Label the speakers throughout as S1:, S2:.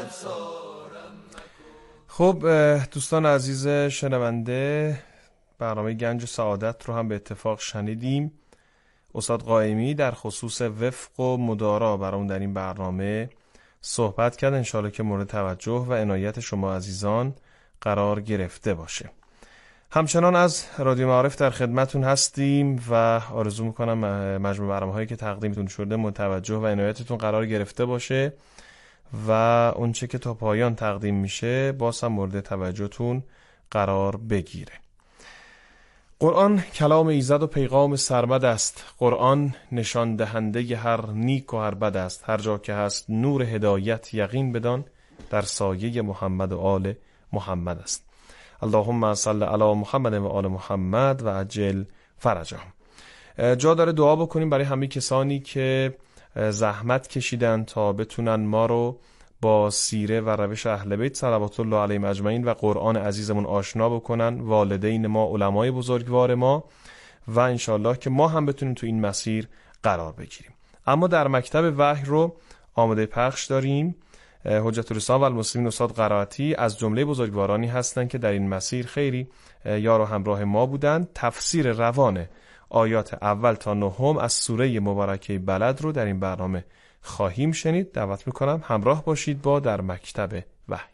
S1: خب دوستان عزیز شنونده، برنامه گنج سعادت رو هم به اتفاق شنیدیم. استاد قائمی در خصوص وفق و مدارا برامون در این برنامه صحبت کرد. انشالله که مورد توجه و عنایت شما عزیزان قرار گرفته باشه. همچنان از رادیو معارف در خدمتون هستیم و آرزو میکنم مجموع برنامه‌هایی که تقدیمتون شده متوجه و عنایتتون قرار گرفته باشه و اونچه که تا پایان تقدیم میشه باز هم مورد توجهتون قرار بگیره. قرآن کلام ایزد و پیغام سرمد است. قرآن نشان دهنده هر نیک و هر بد است. هر جا که هست نور هدایت یقین بدان، در سایه محمد و آل محمد است. اللهم صل علی محمد و آل محمد و عجل فرجهم. جا داره دعا بکنیم برای همه کسانی که زحمت کشیدن تا بتونن ما رو با سیره و روش اهل بیت صلوات الله علیهم اجمعین و قرآن عزیزمون آشنا بکنن، والدین ما، علمای بزرگوار ما، و انشالله که ما هم بتونیم تو این مسیر قرار بگیریم. اما در مکتب وحی رو آماده پخش داریم. حجت الاسلام و المسلمین استاد قرائتی از جمله بزرگوارانی هستند که در این مسیر خیری یار و همراه ما بودند. تفسیر روان آیات اول تا نهم از سوره مبارکه بلد رو در این برنامه خواهیم شنید. دعوت میکنم همراه باشید با در مکتب وحی.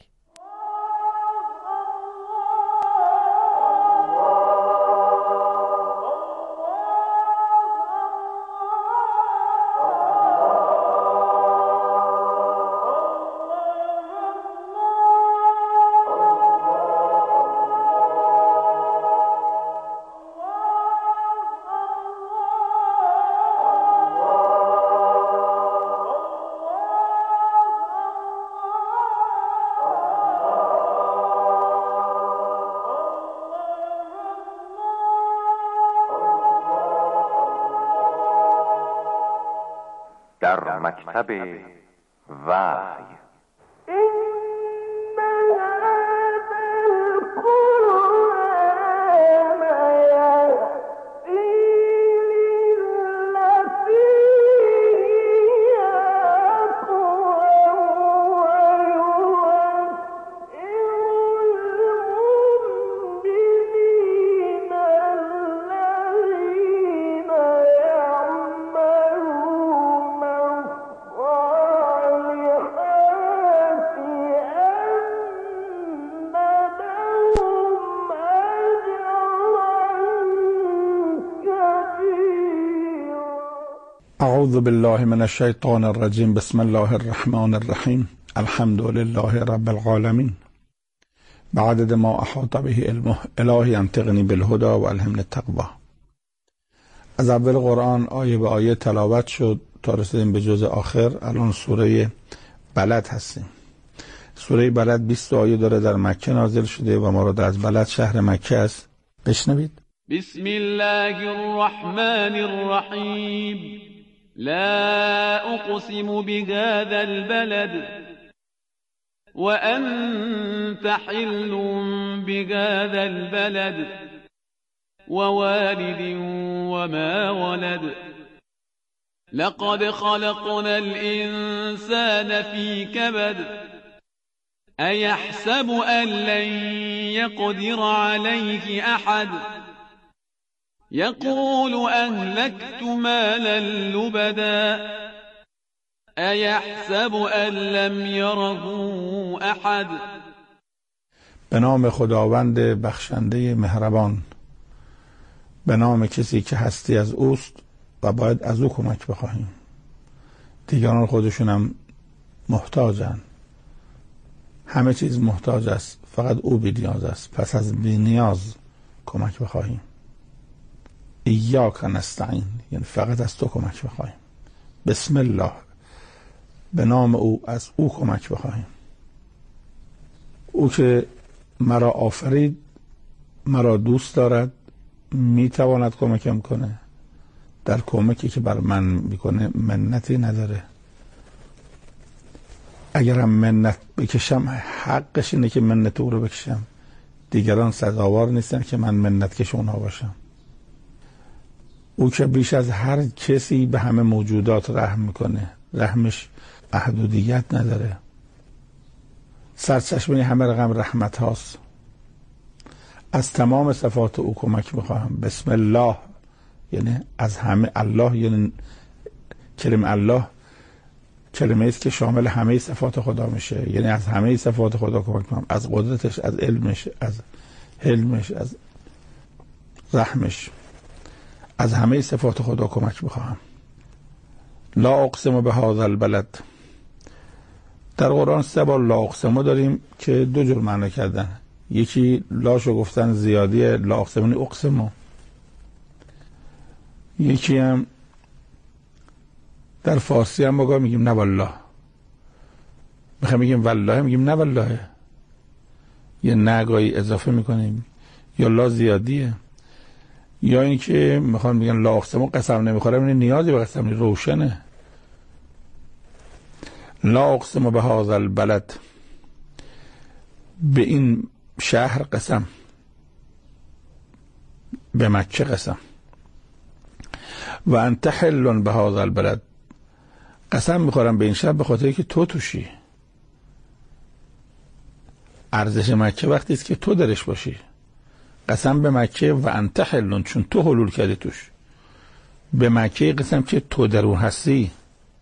S2: در مکتب وحی.
S3: اعوذ بالله من الشیطان الرجیم. بسم الله الرحمن الرحیم. الحمد لله رب العالمین. بعدد ما احاط به علمه. الهی انطقنی بالهدى و الهمنی التقوی. از اول قرآن آیه به آیه تلاوت شد تا رسیدیم به جزء آخر. الان سوره بلد هستیم. سوره بلد 20 آیه داره، در مکه نازل شده و مراد از بلد شهر مکه است. بشنوید.
S4: بسم الله الرحمن الرحیم. لا اقسم بهذا البلد وأنت حل بهذا البلد ووالد وما ولد لقد خلقنا الإنسان في كبد أيحسب أن لن يقدر عليه أحد يقول أهلكت مالا لبدا أيحسب أن لم يره أحد.
S3: به نام خداوند بخشنده مهربان، به نام کسی که هستی از اوست و باید از او کمک بخواهیم. دیگران خودشونم محتاجن، همه چیز محتاج است، فقط او بی نیاز است. پس از بی نیاز کمک بخواهیم. ایاک نستعین، یعنی فقط از تو کمک بخواهیم. بسم الله، به نام او، از او کمک بخواهیم. او که مرا آفرید، مرا دوست دارد، میتواند کمکم کنه. در کمکی که بر من میکنه منتی نداره. اگرم منت بکشم، حقش اینه که منت او رو بکشم. دیگران سزاوار نیستن که من منت کش اونها باشم. او که بیش از هر کسی به همه موجودات رحم میکنه، رحمش محدودیت نداره. سرچشمه همه رقم رحمت هاست. از تمام صفات او کمک میخواهم. بسم الله یعنی از همه، الله یعنی کلمه الله کلمه است که شامل همه صفات خدا میشه، یعنی از همه صفات خدا کمک میخواهم، از قدرتش، از علمش، از حلمش، از رحمش، از همه صفات خدا کمک میخواهم. لا اقسم به هذا البلد. در قرآن 3 بار لا اقسم داریم که 2 جور معنی کردن. یکی لاشو گفتن زیادیه، لا اقسم اقسم. یکی هم در فارسی هم ما میگیم نه والله، میخوایم میگیم والله میگیم نه والله، یه نگاهی اضافه میکنیم، یا لا زیادیه، یا اینکه میخوان میگن لا اقسم قسم نمیخورم، این نیازی به قسم روشنه. لا اقسم به هذا البلد، به این شهر قسم، به مکه قسم. و انت حل به هذا البلد، قسم میخورم به این شهر به خاطر که تو توشی. ارزش مکه وقتی است که تو درش باشی. قسم به مکه و انت حل، چون تو حلول کردی توش. به مکه قسم که تو در اون هستی.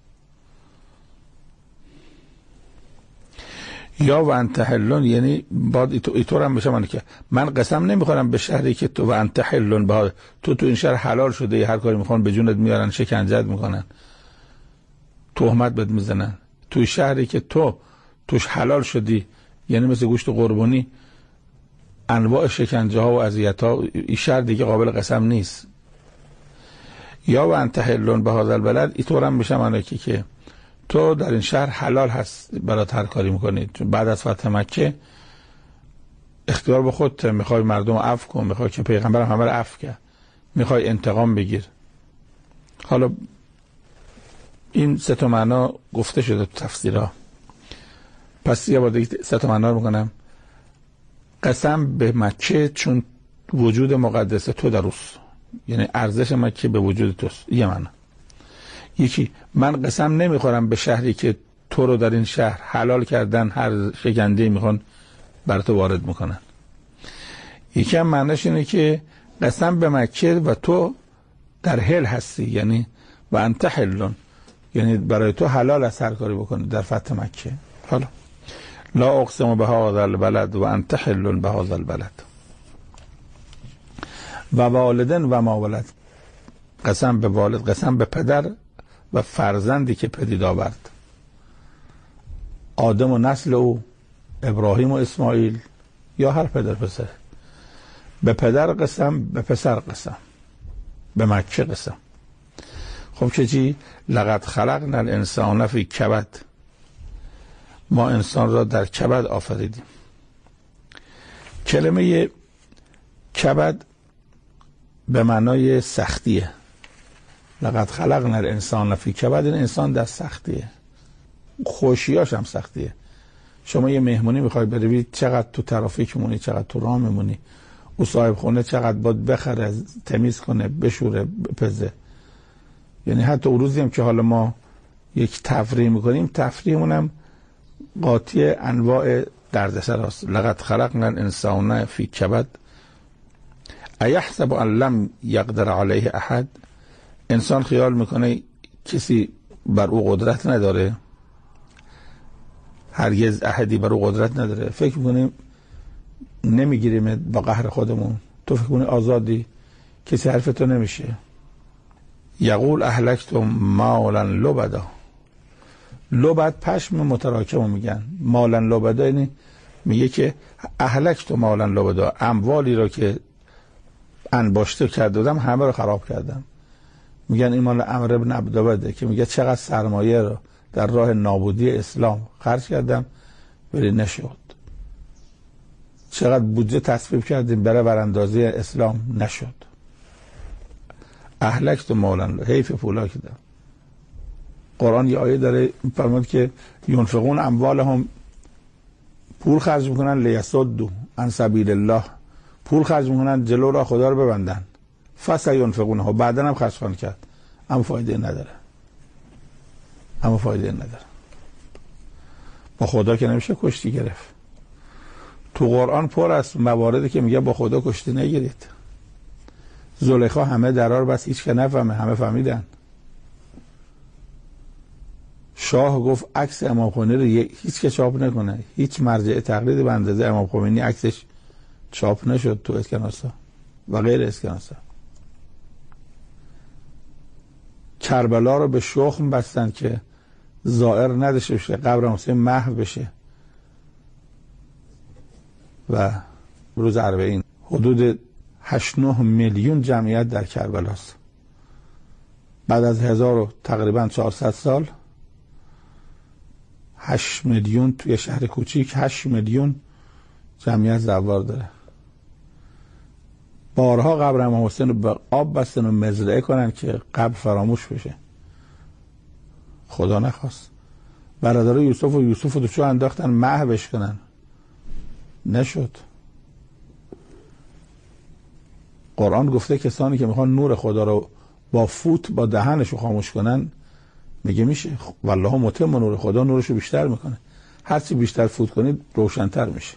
S3: یا و انت حل یعنی باید ایطور هم بشه که من قسم نمیخورم به شهری که تو و انت حل به تو این شهر حلال شده، هر کاری میخوان به جونت میارن، شکنجت میکنن، تهمت بهت میزنن. توی شهری که تو توش حلال شدی، یعنی مثل گوشت قربانی، انواع شکنجه ها و اذیت ها، این شهر دیگه قابل قسم نیست. یا و انت حل به هذا البلد اینطور هم بشه معنی که تو در این شهر حلال هست برات هر کاری میکنید. چون بعد از فتح مکه اختیار به خودت، میخوای مردم عفو کن، میخوای که پیغمبر همه رو عفو کرد، میخوای انتقام بگیر. حالا این 3 معنا گفته شده تو تفسیرها. پس یه بار دیگه 3 معنا رو میکنم. قسم به مکه چون وجود مقدس تو در اوست، یعنی ارزش مکه به وجود توست، یه معنا. یکی من قسم نمیخورم به شهری که تو رو در این شهر حلال کردن، هر شکنجه‌ای میخوان بر تو وارد میکنن. یکی هم معنیش اینه که قسم به مکه و تو در حل هستی، یعنی و انت حلون، یعنی برای تو حلال است هر کاری بکنی در فتح مکه. حالا لا اقسم به هذا البلد و انت حل به هذا البلد و والدن و ما ولد. قسم به والد، قسم به پدر و فرزندی که پدید آورد، آدم و نسل او، ابراهیم و اسماعیل، یا هر پدر پسر. به پدر قسم، به پسر قسم، به مکه قسم. خب که چی؟ لقد خلقنا الانسان فی کبد، ما انسان را در کبد آفریدیم. کلمه کبد به معنای سختیه. لقد خلقنا الانسان فی کبد، این انسان در سختیه، خوشیاش هم سختیه. شما یه مهمونی میخوای بری، چقدر تو ترافیک مونی، چقدر تو راه میمونی، او صاحب خونه چقدر باید بخره، تمیز کنه، بشوره، بپزه. یعنی حتی روزی هم که حالا ما یک تفریح میکنیم، تفریحمون هم قاطی انواع دردسر هست. لقد خلقنا الانسان فی کبد ایحسب ان لم یقدر علیه احد، انسان خیال میکنه کسی بر او قدرت نداره، هرگز احدی بر او قدرت نداره. فکر میکنیم نمیگیریم با قهر خودمون، تو فکر کنی آزادی، کسی حرف تو نمیشه. یقول اهلکت مالا لبدا، لبد پشم متراکم میگن، مالا لبدا یعنی میگه که اهلکت مالا لبدا، اموالی را که انباشته کردم همه رو خراب کردم. میگن این مال عمرو بن عبدالبده که میگه چقدر سرمایه رو در راه نابودی اسلام خرج کردم ولی نشد، چقدر بودجه تصویب کردیم برای براندازی اسلام نشد. اهلکت مالا، حیف پولا کردم. قرآن یه آیه داره فرمود که ينفقون اموالهم، پول خرج میکنن لیصدوا عن سبیل الله، پول خرج میکنن جلو راه خدا رو ببندن، فسینفقونها، بعدن هم خرج خواهند کرد، اما فایده نداره، اما فایده نداره. با خدا که نمیشه کشتی گرفت. تو قرآن پر است مواردی که میگه با خدا کشتی نگیرید. زلیخا همه درار بس هیچ که نفهمه، همه فهمیدن. شاه گفت عکس امام خمینی رو هیچ که چاپ نکنه. هیچ مرجع تقلید به اندازه امام خمینی عکسش چاپ نشد تو اسکناسا و غیر اسکناسا. کربلا رو به شخم بستن که زائر نداشته بشه، قبر حسین محو بشه. و روز اربعین حدود 8-9 میلیون جمعیت در کربلاست. بعد از تقریبا 400 سال 8 میلیون توی شهر کوچیک 8 میلیون جمعیت زوار داره. بارها قبر امام حسین رو به آب بستن و مزرعه کنن که قبر فراموش بشه. خدا نخواست. برادر یوسف رو تو انداختن محوش کنن، نشد. قرآن گفته کسانی که میخوان نور خدا رو با فوت با دهنش رو خاموش کنن، میگه میشه. والله متم نور خدا نورش رو بیشتر میکنه. هرچی بیشتر فوت کنید روشن‌تر میشه.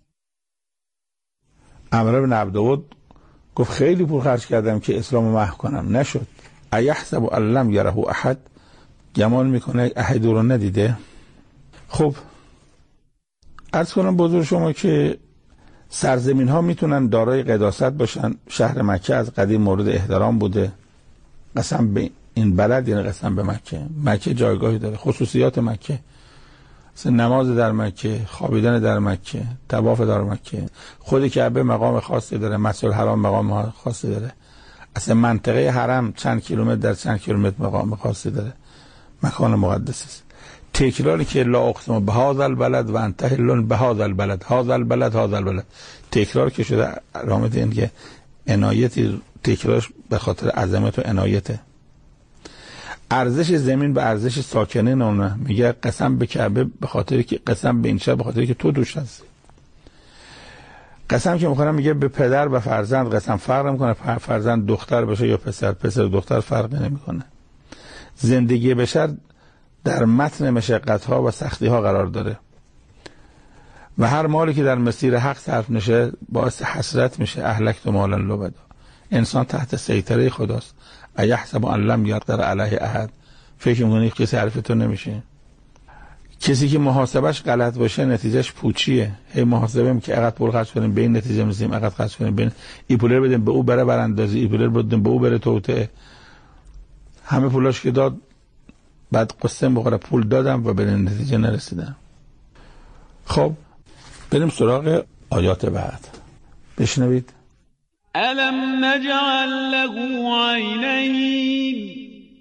S3: عمرو بن عبدود گفت خیلی پول خرج کردم که اسلام رو محو کنم، نشد. ایحسب ان لم یره احد، گمان میکنه احد رو ندیده. خب عرض کنم بزرگ شما که سرزمین ها میتونن دارای قداست باشن. شهر مکه از قدیم مورد احترام بوده. قسم به این بلد یعنی قسم به مکه. مکه جایگاهی داره. خصوصیات مکه، مثل نماز در مکه، خوابیدن در مکه، طواف در مکه، خود کعبه مقام خاصی داره، مسجد الحرام مقام خاصی داره، اصلا منطقه حرم چند کیلومتر در چند کیلومتر مقام خاصی داره، مکان مقدس است. تکراری که لا اقسم بهذا البلد و انت حل بهذا البلد، هذا البلد هذا البلد، تکرار که شده علامت این که عنایتی، تکرارش به خاطر عظمت و عنایته. ارزش زمین به ارزش ساکنین اونه. میگه قسم به کعبه به خاطر که قسم به این شب به خاطر که تو دوش هستی. قسم که میخورم میگه به پدر و فرزند قسم فرق نمیکنه، فرزند دختر باشه یا پسر، پسر دختر فرق نمیکنه. زندگی بشر در متن مشقت ها و سختی ها قرار داره و هر مالی که در مسیر حق صرف نشه باعث حسرت میشه. اهلکت مالا لبدا. انسان تحت سیطره خداست. ایحسب ان لم یقدر علیه احد، فکر میکنی کسی حرف تو نمیشه. کسی که محاسبش غلط باشه نتیجهش پوچیه. هی محاسبه که اینقدر پول خرج کنیم به این نتیجه میرسیم، اینقدر خرج کنیم به این پول رو بدیم به او بره براندازی، این پول رو بدیم به او بره توطئه. همه پولاش که داد بعد قسم بخوره پول دادم و به نتیجه نرسیدم. خب بریم سراغ آیات بعد. بشنوید.
S4: الم نجعل له عینین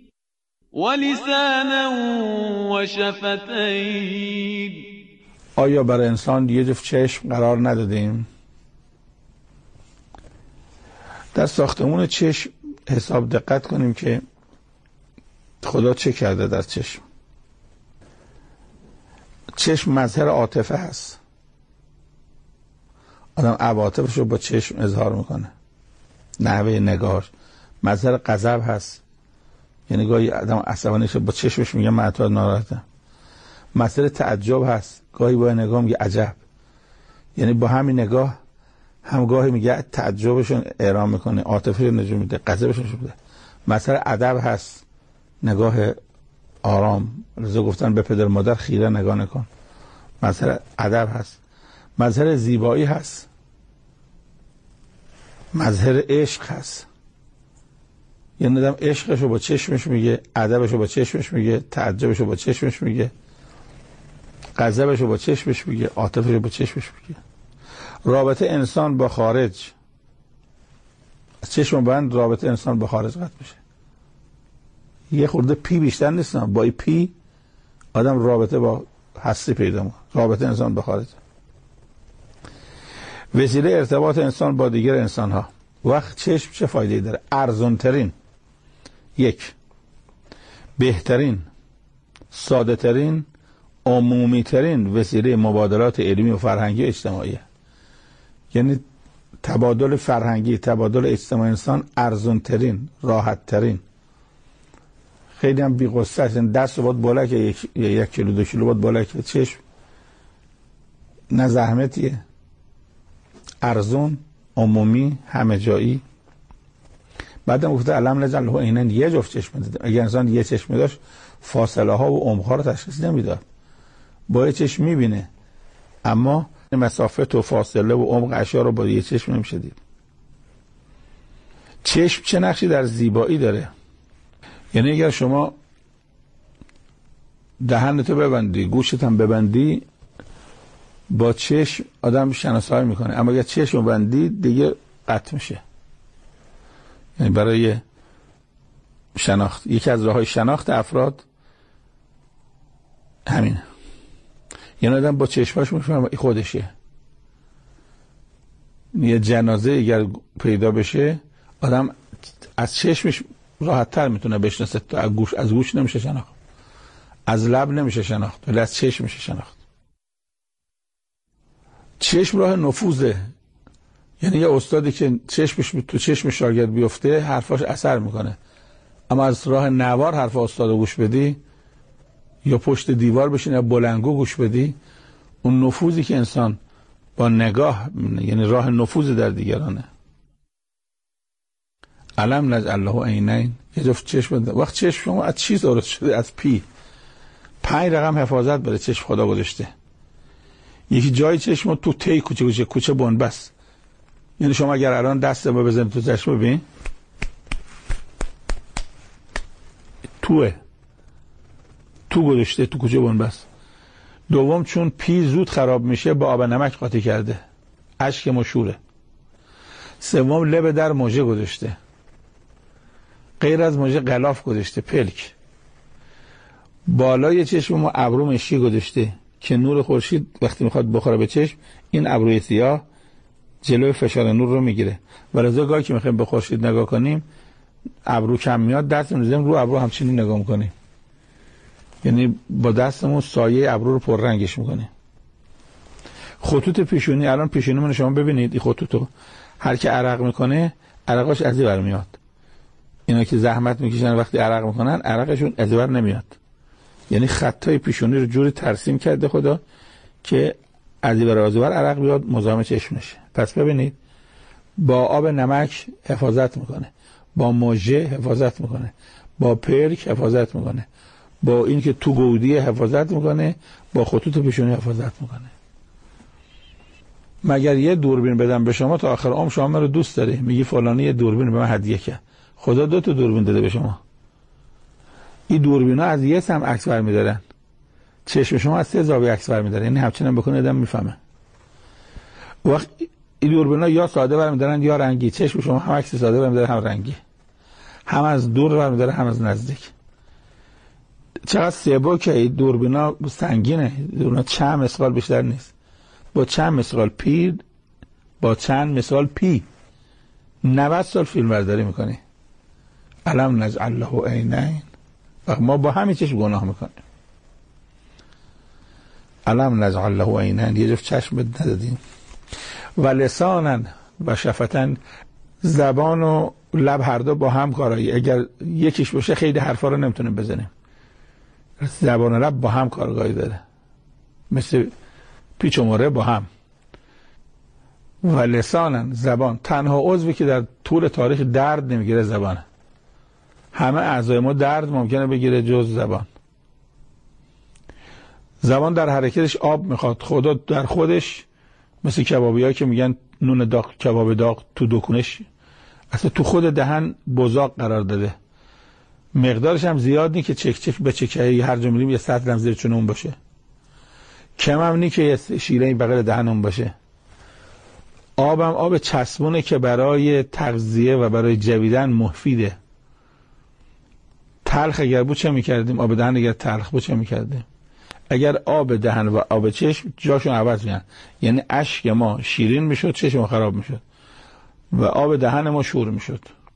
S4: ولسانا وشفتین،
S3: آیا برای انسان یه جفت چشم قرار ندادیم؟ در ساختمون چشم حساب دقت کنیم که خدا چه کرده در چشم. چشم مظهر عاطفه هست. آدم عواطفش رو با چشم اظهار میکنه. نحوه نگاهش مظهر غضب هست، یعنی گاهی آدم عصبانی شه با چشمش میگه من تو ناراحتم. مظهر تعجب هست، گاهی با نگاه میگه عجب، یعنی با همین نگاه هم گاهی میگه تعجبشون اعلام میکنه، عاطفه‌اش نشون میده، غضبش نشون میده. مظهر ادب هست، نگاه آرام. رضا گفتن به پدر مادر خیره نگاه نکن. مظهر ادب هست. مظهر زیبایی هست. مظهر عشق هست. یعنی آدم عشقشو با چشمش میگه، ادبشو با چشمش میگه، تعجبشو با چشمش میگه، غضبشو با چشمش میگه، عاطفه‌شو با چشمش میگه. رابطه انسان با خارج، چشم بند رابطه انسان با خارج قطع میشه. یه خورده پی بیشتر نیستم، با ای پی آدم رابطه با هستی پیدا میکنه. رابطه انسان با خارج. وسیله ارتباط انسان با دیگر انسان ها. وقت چشم چه فایده‌ای داره؟ ارزان ترین، یک، بهترین، ساده ترین، عمومی ترین وسیله مبادلات علمی و فرهنگی و اجتماعی. یعنی تبادل فرهنگی، تبادل اجتماعی انسان ارزان ترین، راحت ترین. خیلی هم بی قصه است. دست باید بالا که 1 کیلو 2 کیلو باید بالا که چشم نه زحمتیه، ارزون، عمومی، همه جایی. بعدم گفته علم نجعل له عینین، یه جفت چشم داده. اگر انسان یه چشم داشت فاصله ها و عمق ها رو تشخیص نمیداد. با یه چشم میبینه، اما مسافت و فاصله و عمق اشیا رو با یه چشم نمیشه دید. چشم چه نقشی در زیبایی داره؟ یعنی اگر شما دهنتو ببندی، گوشت هم ببندی، با چشم آدم شناسایی میکنه، اما اگر چشم بندی دیگه قطع میشه. یعنی برای شناخت، یکی از راههای شناخت افراد همینه. یعنی آدم با چشماش میفهمه خودشه. یه جنازه اگر پیدا بشه، آدم از چشمش راحت تر میتونه بشناسه تا از گوش نمیشه شناخت، از لب نمیشه شناخت، ولی از چشم میشه شناخت. چشم راه نفوذه. یعنی یه استادی که چشمش تو چشم شاگرد بیفته حرفاش اثر میکنه، اما از راه نوار حرف استادو گوش بدی، یا پشت دیوار بشین یا بلندگو گوش بدی، اون نفوذی که انسان با نگاه، یعنی راه نفوذ در دیگرانه. علم نجعل له عینین، یه جفت چشم بده. وقت چشم شما از چی درست شده؟ از پی. 5 رقم حفاظت برای چشم خدا گذاشته. یکی جای چشم تو تی کوچه بنبست. یعنی شما اگر الان دست ما بزنید تو چشم، ببین تو گذاشته تو کوچه بنبست. دوم چون پی زود خراب میشه با آب نمک قاطی کرده، اشک مشوره. سوم لب در موجه گذاشته، غیر از موجه غلاف گذاشته، پلک. بالای چشم ما ابرو مشکی گذاشته که نور خورشید وقتی میخواد بخوره به چشم، این ابروی سیاه جلوی فشار نور رو میگیره. ولذا گاهی که میخوایم به خورشید نگاه کنیم، ابرو کم میاد، دست میذاریم رو ابرو همچنین نگاه میکنیم. یعنی با دستمون سایه ابرو رو پررنگش میکنیم. خطوط پیشونی، الان پیشونیمون شما ببینید، این خطوطو هر کی عرق میکنه عرقاش از این ور میاد. اینا که زحمت میکشن وقتی عرق میکنن عرقشون از این ور نمیاد. یعنی خطای پیشونی رو جوری ترسیم کرده خدا که از این ور از این ور عرق بیاد مزاحم چشم نشه. پس ببینید، با آب نمک حفاظت میکنه، با موجه حفاظت میکنه، با پرک حفاظت میکنه، با این که تو گودی حفاظت میکنه، با خطوط پیشونی حفاظت میکنه. مگر یه دوربین بدم به شما تا آخر عمر شما من رو دوست داری، میگی فلانی یه دوربین به من هدیه کرد. خدا 2 تا دوربین داده به شما. این دوربینا از یه سم عکس برمی‌دارن، چشم شما از 3 زاویه عکس برمی‌داره. یعنی همچنان بکنه آدم میفهمه. وقت این دوربینا یا ساده برمی‌دارن یا رنگی. چشم شما هم عکس ساده برمی‌داره هم رنگی، هم از دور برمی‌داره هم از نزدیک. چقدر سبکه این دوربینا، سنگینه. دوربینا چند مسقال بیشتر نیست. با چند مسقال پی، با چند مسقال پی 90 سال فیلم برداری میکنی. علم نجعل له عینین، ما با همین چشم گناه میکنیم. علم نجعل له عینین، یه جفت چشم ندادیم. و لسانن و شفتن، زبان و لب هر دو با هم کارایی. اگر یکیش باشه خیلی حرفا رو نمیتونیم بزنیم. زبان و لب با هم کارگاهی داره، مثل پیچ و مره با هم. و لسانن، زبان تنها عضوی که در طول تاریخ درد نمیگیره زبانه. همه اعضای ما درد ممکنه بگیره جز زبان. زبان در حرکتش آب میخواد. خدا در خودش مثل کبابی‌ها که میگن نون داغ، کباب داغ تو دکونش، اصلا تو خود دهن بزاق قرار داده. مقدارش هم زیاد نی که چک چک به چکه‌ای هر جا میریم یه سطل هم زیر چونمون باشه. کم هم نی که یه شیره بغل دهنمون باشه. آبم آب چسبونه که برای تغذیه و برای جویدن مفیده. تلخ اگر بود چه میکردیم؟ آب دهن اگر تلخ بود چه میکردیم؟ اگر آب دهن و آب چشم جاشون عوض میشن، یعنی اشک ما شیرین میشد، چشم خراب میشد و آب دهن ما شور میشد.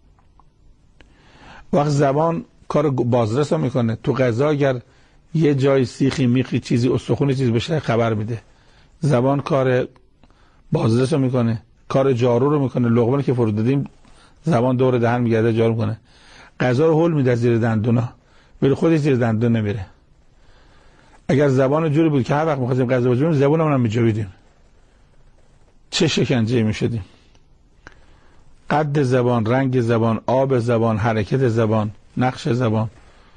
S3: وقت زبان کار بازرس رو میکنه. تو غذا اگر یه جای سیخی میخی چیزی استخونی چیزی بشه خبر میده. زبان کار بازرس رو میکنه، کار جارو رو میکنه. لقمه که فرو دادیم زبان دور دهن میگرده جارو میکنه. غذا رو هول میده زیر دندونا، ولی خودش زیر دندون نمیره. اگر زبان جوری بود که هر وقت می‌خواستیم غذا بجویم زبونمون هم میجویدیم، چه شکنجه می شدیم. قد زبان، رنگ زبان، آب زبان، حرکت زبان، نقش زبان.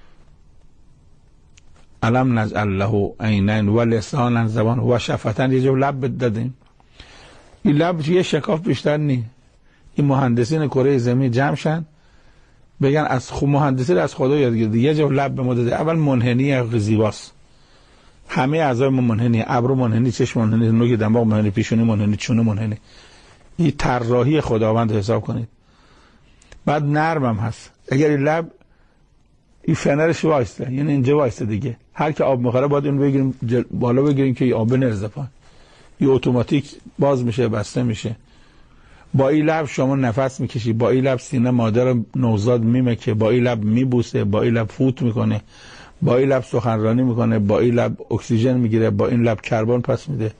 S3: علم نجعل له عینین و لسانا زبان و شفتن، یه جو لب دادیم. این لب یه شکاف بیشتر نی. این مهندسین کره زمین جمع شن بگن از مهندسی از خدا یاد گرفت. یه جو لب به ما داده. اول منحنی زیباست، همه اعضای ما منحنی، ابرو منحنی، چشم منحنی، نوک دماغ منحنی، پیشونی منحنی، چونه منحنی. این طراحی خداوند حساب کنید. بعد نرمم هست. اگر این لب این فنرش وایسته، یعنی اینجا وایسته دیگه، هر کی آب میخوره باید اون بگیریم بالا بگیریم که آب نرزه پایین. این اتوماتیک باز میشه بسته میشه. با این لب شما نفس میکشی، با این لب سینه مادر نوزاد میمکه، با این لب میبوسه، با این لب فوت میکنه، با این لب سخنرانی میکنه، با این لب اکسیژن میگیره، با این لب کربن پس میده.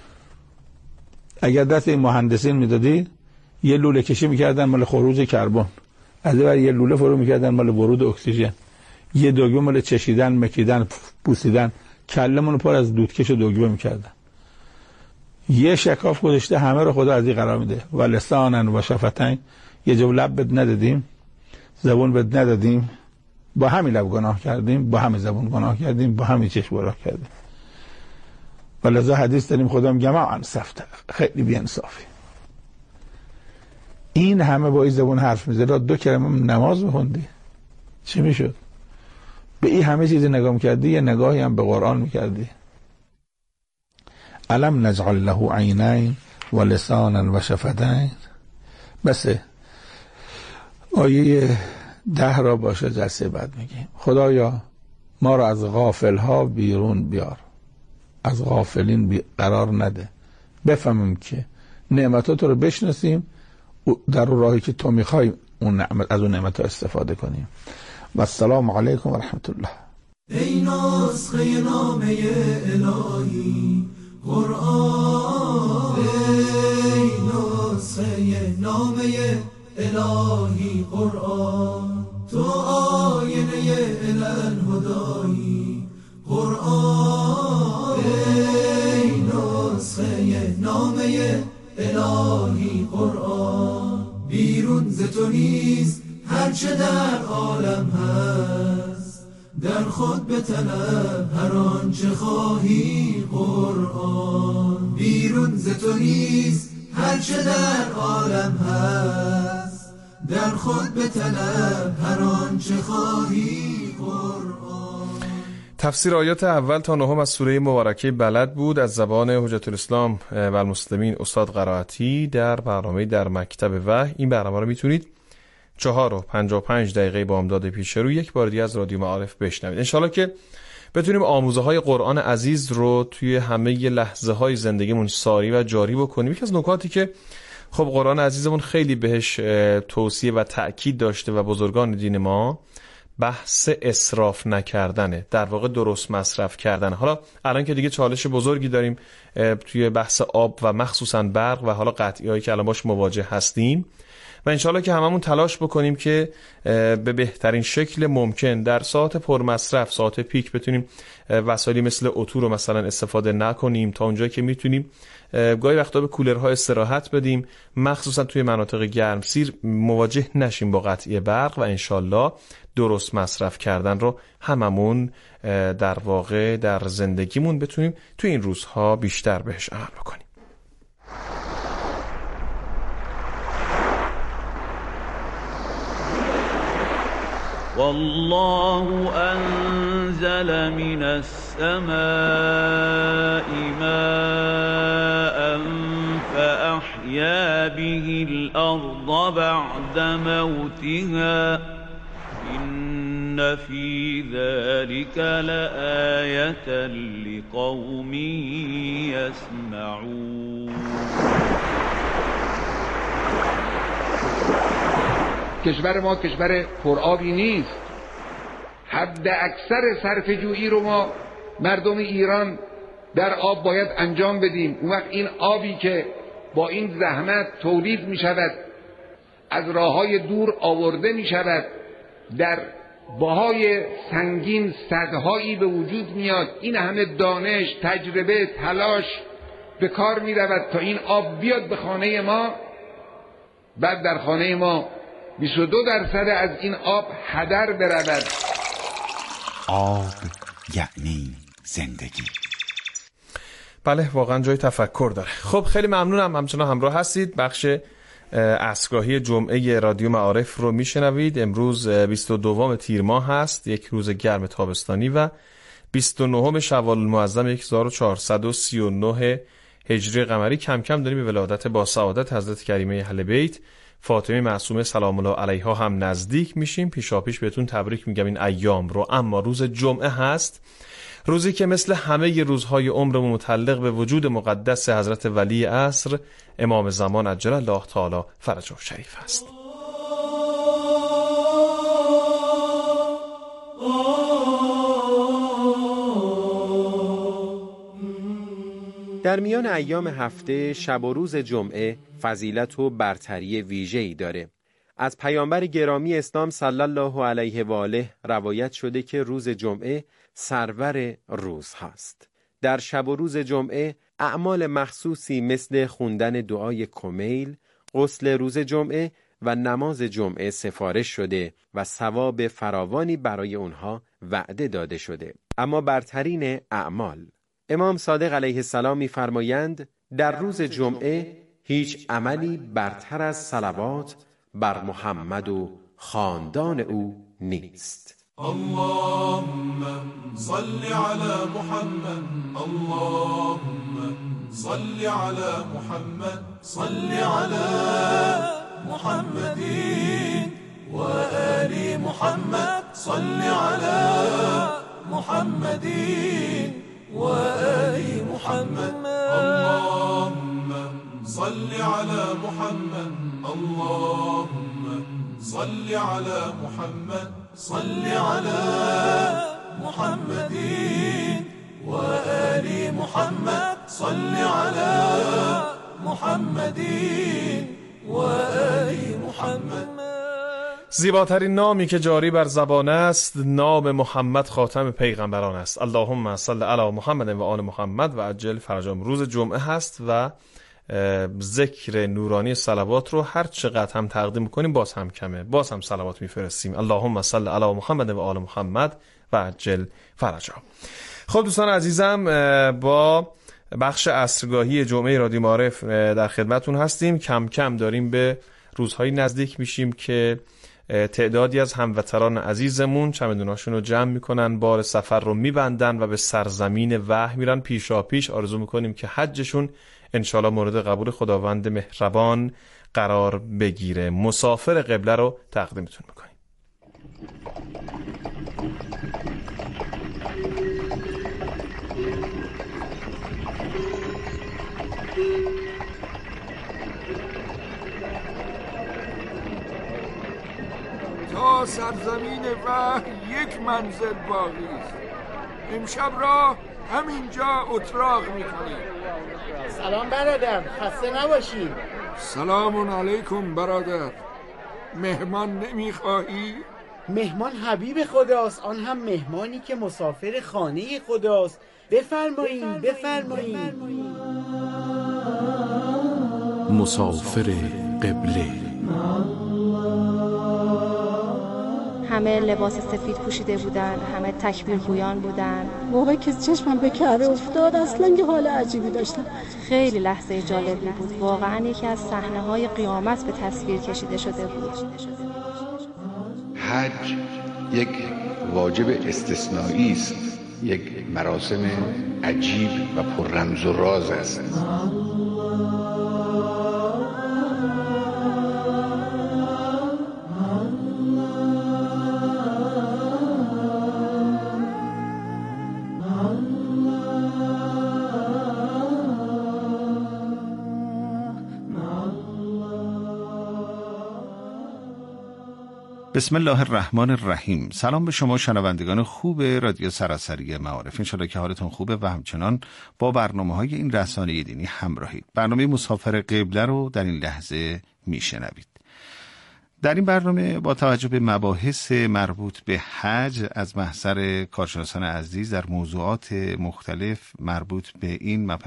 S3: اگر دست این مهندسین میدادی یه لوله کشی میکردن مال خروج کربن، از اون یه لوله فرو میکردن مال ورود اکسیژن، یه دوگبه مال چشیدن، مکیدن، بوسیدن، کلمون پر از دودکش و دوگبه میکردن. یه شکاف گذاشته همه رو خدا از این قرار میده. و لسانن و شفتین، یه جو لب بد ندادیم، زبون بد ندادیم، با همین لب گناه کردیم، با همین زبون گناه کردیم، با همین چشم گناه کردیم. و لذا حدیث داریم خدا میگه ما انصفت، خیلی بی‌انصافی. این همه با این زبون حرف میزنه، 2 کلمه نماز میخوندی چی میشد؟ به این همه چیز نگاه میکردی، یه نگاهی هم به قرآن میکردی. علم نجعل له عینین و لسانا و شفتین. بس آیه 10 را باشه جلسه بعد میگیم. خدایا ما را از غافل ها بیرون بیار، از غافلین قرار نده، بفهمیم که نعمتات رو بشناسیم، در راهی که تو میخوای از اون نعمت ها استفاده کنیم. و السلام علیکم و رحمت الله.
S5: ای نسخه نامه الهی قرآن، ای نسخه نامه الهی قرآن، تو آینه الهدایی قرآن، ای نسخه نامه الهی قرآن، بیرون ز تو نیست هرچه در عالم هست، در خود بطلب هر آنچه خواهی قرآن، بیرون ز تو نیست هرچه در عالم هست، در خود بطلب هر آنچه خواهی قرآن.
S1: تفسیر آیات اول تا 9 از سوره مبارکه بلد بود از زبان حجت الاسلام و المسلمین استاد قرائتی در برنامه در مکتب وحی. این برنامه رو میتونید 4:55 با امداد پیش رو یک بار دیگه از رادیو معارف بشنوید. انشالله که بتونیم آموزه های قرآن عزیز رو توی همه لحظه های زندگیمون ساری و جاری بکنیم. یکی از نکاتی که خب قرآن عزیزمون خیلی بهش توصیه و تأکید داشته و بزرگان دین ما، بحث اسراف نکردنه، در واقع درست مصرف کردن. حالا الان که دیگه چالش بزرگی داریم توی بحث آب و مخصوصا برق و حالا قطعی هایی که الان باش مواجه هستیم و انشالله که هممون تلاش بکنیم که به بهترین شکل ممکن در ساعت پرمصرف، ساعت پیک، بتونیم وسایلی مثل اتو رو مثلا استفاده نکنیم، تا اونجایی که میتونیم گاهی وقتا به کولرها استراحت بدیم، مخصوصا توی مناطق گرمسیر مواجه نشیم با قطعی برق و انشالله درست مصرف کردن رو هممون در واقع در زندگیمون بتونیم توی این روزها بیشتر بهش عمل بکنیم.
S4: والله أنزل من السماء ماء فأحيا به الأرض بعد موتها إن في ذلك لآية لقوم يسمعون.
S6: کشور ما کشور پرآبی نیست. حد اکثر صرفه‌جویی رو ما مردم ایران در آب باید انجام بدیم. اون وقت این آبی که با این زحمت تولید می شود، از راه‌های دور آورده می شود، در بهای سنگین سدهایی به وجود میاد، این همه دانش، تجربه، تلاش به کار می رود تا این آب بیاد به خانه ما. بعد در خانه ما 22% از این آب هدر برود.
S7: آب یعنی زندگی.
S1: بله، واقعا جای تفکر داره. خب خیلی ممنونم همچنان همراه هستید. بخش عصرگاهی جمعه رادیو معارف رو میشنوید. امروز 22 تیر ماه هست، یک روز گرم تابستانی و 29 شوال المعظم 1439 هجری قمری. کم کم داریم به ولادت با سعادت حضرت کریمه اهل بیت فاطمه معصومه سلام الله علیها هم نزدیک میشیم. پیشاپیش بهتون تبریک میگم این ایام رو. اما روز جمعه هست، روزی که مثل همه روزهای عمرمون متعلق به وجود مقدس حضرت ولی عصر امام زمان عجل الله تعالی فرجه شریف است.
S8: در میان ایام هفته شب و روز جمعه فضیلت و برتری ویژه‌ای داره. از پیامبر گرامی اسلام صلی الله علیه و آله روایت شده که روز جمعه سرور روز هست. در شب و روز جمعه اعمال مخصوصی مثل خوندن دعای کمیل، غسل روز جمعه و نماز جمعه سفارش شده و ثواب فراوانی برای اونها وعده داده شده. اما برترین اعمال، امام صادق علیه السلام می‌فرمایند در روز جمعه هیچ عملی برتر از صلوات بر محمد و خاندان او نیست.
S5: اللهم صل على محمد، اللهم صل على محمد، صل على محمد و آل محمد، صل على محمد و آل محمد. اللهم صل على محمد، اللهم صل على محمد، صل على محمد و آل محمد، صل على محمد و آل محمد.
S1: زیباترین نامی که جاری بر زبان است نام محمد خاتم پیغمبران است. اللهم صل علی محمد و آل محمد و عجل فرجهم. روز جمعه هست و ذکر نورانی صلوات رو هر چقدر هم تقدیم کنیم باز هم کمه، باز هم صلوات میفرستیم. اللهم صل علی محمد و آل محمد و عجل فرجهم. خب دوستان عزیزم، با بخش عصرگاهی جمعه رادیو معارف در خدمتون هستیم. کم کم داریم به روزهایی نزدیک میشیم که تعدادی از هموطنان عزیزمون چمدوناشون رو جمع میکنن، بار سفر رو میبندن و به سرزمین وحی میرن. پیشا پیش آرزو میکنیم که حجشون انشالله مورد قبول خداوند مهربان قرار بگیره. مسافر قبله رو تقدیمتون میکنیم.
S9: تا سرزمین وحی یک منزل باقی است. امشب را همینجا اتراق میکنیم.
S10: سلام برادر، خسته نباشی.
S9: سلام علیکم برادر. مهمان نمیخواهی؟
S10: مهمان حبیب خداست، آن هم مهمانی که مسافر خانه خداست. بفرمایید بفرمایید.
S7: مسافر قبله.
S11: همه لباس سفید پوشیده بودن، همه تکبیر گویان بودن.
S12: موقعی که چشمم به کعبه افتاد اصلا یه حال عجیبی داشتم.
S11: خیلی لحظه جالبی بود، واقعا یکی از صحنه‌های قیامت به تصویر کشیده شده بود.
S13: حج یک واجب استثنایی است، یک مراسم عجیب و پر رمز و راز است.
S7: بسم الله الرحمن الرحیم. سلام به شما شنوندگان خوب رادیو سراسری معارف. انشالله که حالتون خوبه و همچنان با برنامه‌های این رسانه دینی همراهید. برنامه مسافر قبله رو در این لحظه میشنوید. در این برنامه با توجه به مباحث مربوط به حج از محضر کارشناسان عزیز در موضوعات مختلف مربوط به این